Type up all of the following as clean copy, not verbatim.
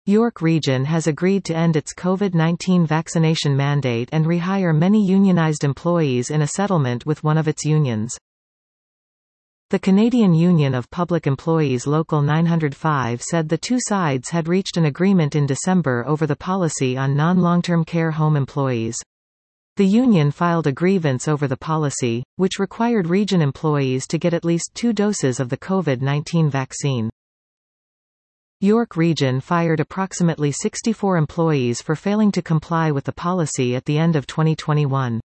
York Region has agreed to end its COVID-19 vaccination mandate and rehire many unionized employees in a settlement with one of its unions. The Canadian Union of Public Employees Local 905 said the two sides had reached an agreement in December over the policy on non-long-term care home employees. The union filed a grievance over the policy, which required region employees to get at least 2 doses of the COVID-19 vaccine. York Region fired approximately 64 employees for failing to comply with the policy at the end of 2021.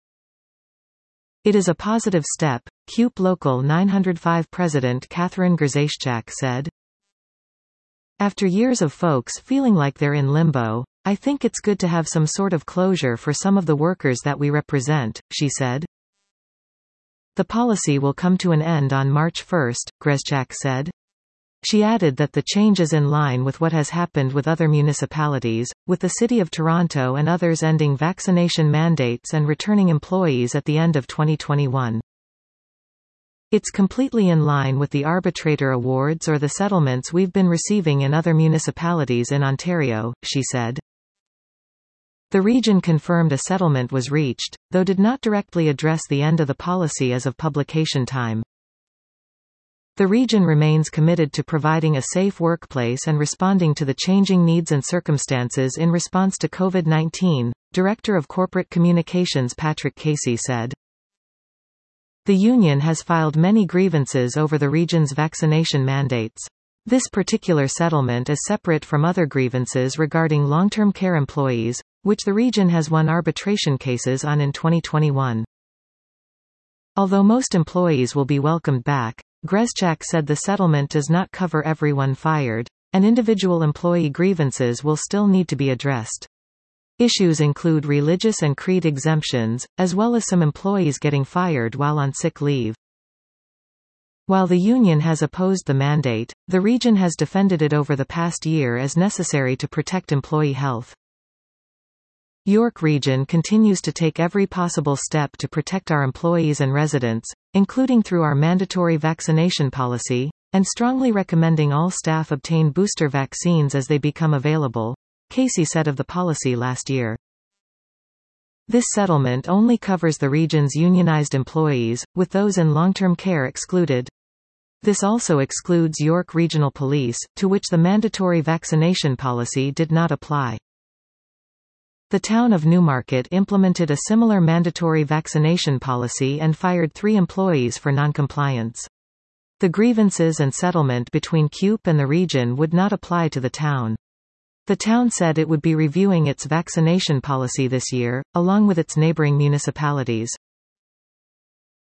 It is a positive step, CUPE Local 905 President Catherine Grzeschak said. After years of folks feeling like they're in limbo, I think it's good to have some sort of closure for some of the workers that we represent, she said. The policy will come to an end on March 1, Grzeschak said. She added that the change is in line with what has happened with other municipalities, with the City of Toronto and others ending vaccination mandates and returning employees at the end of 2021. It's completely in line with the arbitrator awards or the settlements we've been receiving in other municipalities in Ontario, she said. The region confirmed a settlement was reached, though did not directly address the end of the policy as of publication time. The region remains committed to providing a safe workplace and responding to the changing needs and circumstances in response to COVID-19, Director of Corporate Communications Patrick Casey said. The union has filed many grievances over the region's vaccination mandates. This particular settlement is separate from other grievances regarding long-term care employees, which the region has won arbitration cases on in 2021. Although most employees will be welcomed back, Grzeschak said the settlement does not cover everyone fired, and individual employee grievances will still need to be addressed. Issues include religious and creed exemptions, as well as some employees getting fired while on sick leave. While the union has opposed the mandate, the region has defended it over the past year as necessary to protect employee health. York Region continues to take every possible step to protect our employees and residents, including through our mandatory vaccination policy, and strongly recommending all staff obtain booster vaccines as they become available, Casey said of the policy last year. This settlement only covers the region's unionized employees, with those in long-term care excluded. This also excludes York Regional Police, to which the mandatory vaccination policy did not apply. The town of Newmarket implemented a similar mandatory vaccination policy and fired 3 employees for noncompliance. The grievances and settlement between CUPE and the region would not apply to the town. The town said it would be reviewing its vaccination policy this year, along with its neighboring municipalities.